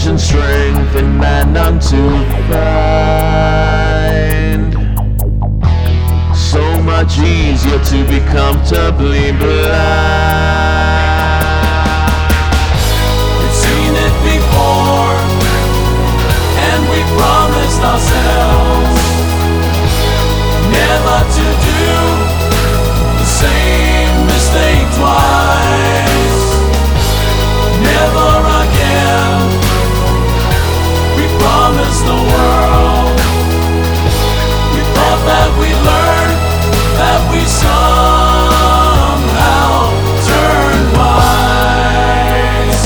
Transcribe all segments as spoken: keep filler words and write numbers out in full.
courage and strength in man none to find. So much easier to be comfortably blind. We've seen it before, and we promised ourselves never to do the same mistake twice. Never again. We promised the world. We thought that we learned, that we somehow turned wise.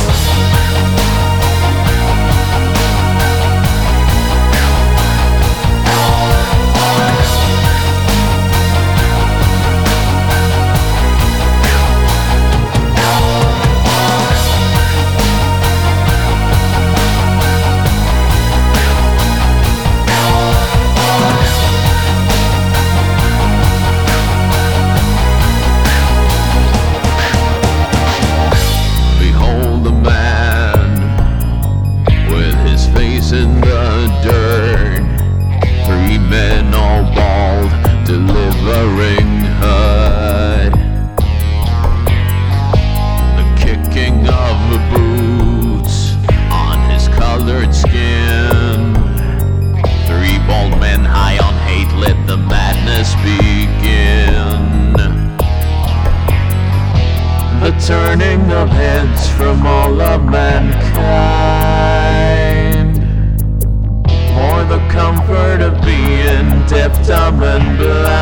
In the dirt, three men all bald, delivering hurt. The kicking of the boots on his colored skin. Three bald men high on hate, let the madness begin. The turning of heads from all of mankind, for the comfort of being deaf, dumb, and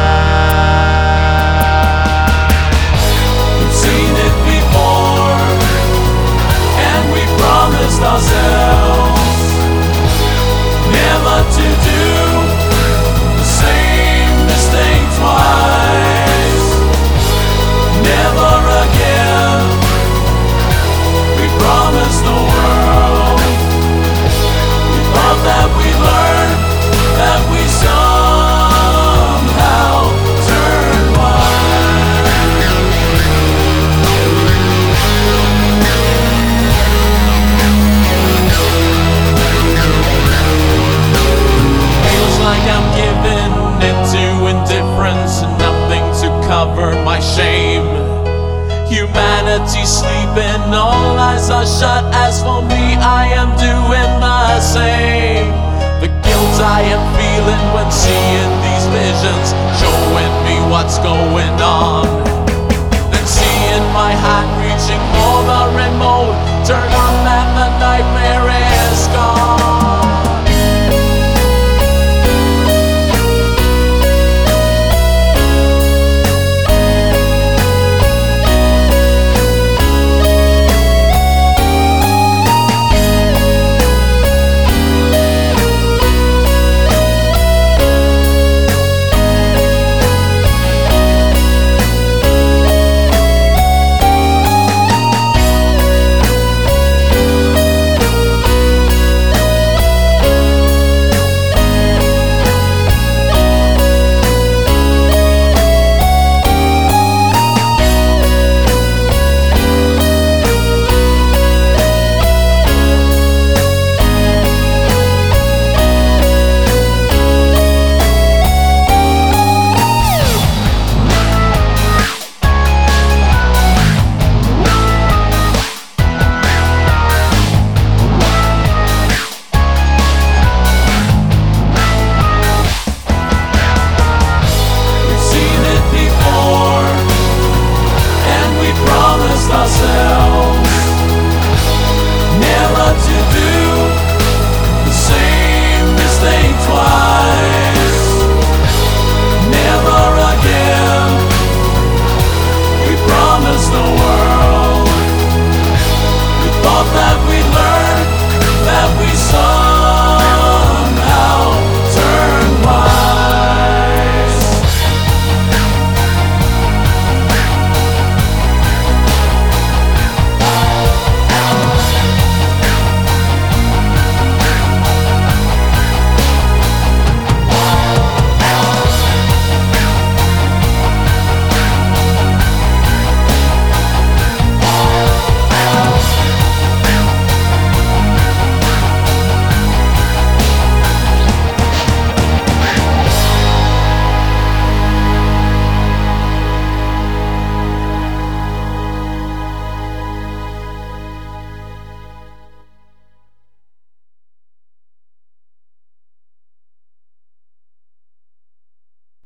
blind. We've seen it before, and we promised ourselves never to do the same mistake twice. Never again. We promised the world. We thought that we learned, that we somehow turned Feels like I'm giving into indifference and nothing to cover my shame. Humanity sleeping, all eyes are shut. As for me, I am doing the same. The guilt I am feeling when seeing these visions, showing me what's going on. Then seeing my hand